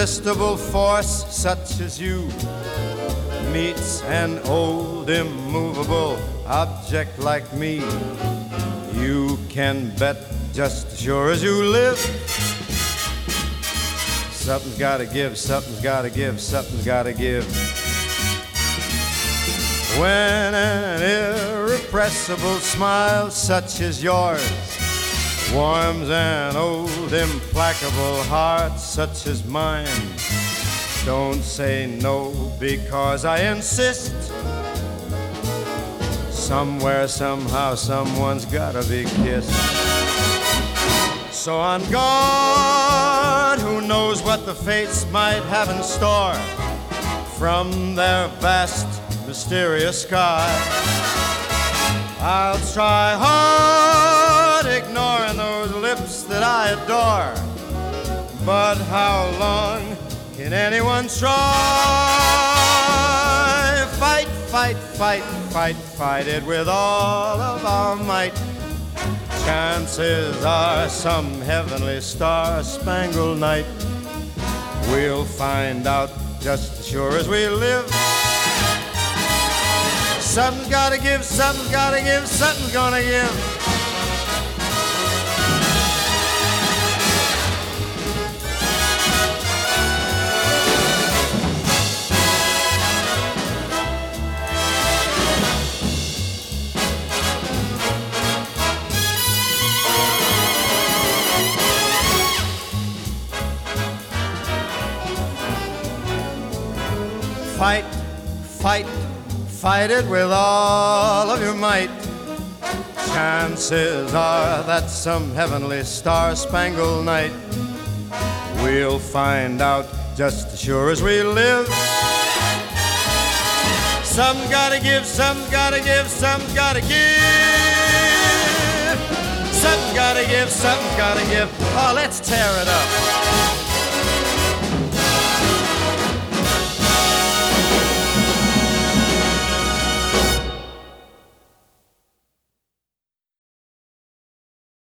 irresistible force such as you meets an old immovable object like me, you can bet just as sure as you live, something's gotta give, something's gotta give, something's gotta give. When an irrepressible smile such as yours warms an old implacable heart such as mine, don't say no, because I insist. Somewhere, somehow, someone's gotta be kissed. So on guard, who knows what the fates might have in store from their vast, mysterious sky. I'll try hard, ignoring those lips that I adore, but how long can anyone try? Fight, fight, fight, fight, fight it with all of our might. Chances are some heavenly star-spangled night we'll find out just as sure as we live. Something's gotta give, something's gotta give, something's gonna give. Fight, fight, fight it with all of your might. Chances are that some heavenly star-spangled night we'll find out just as sure as we live. Something's gotta give, something's gotta give, something's gotta give. Something's gotta give, something's gotta give. Oh, let's tear it up.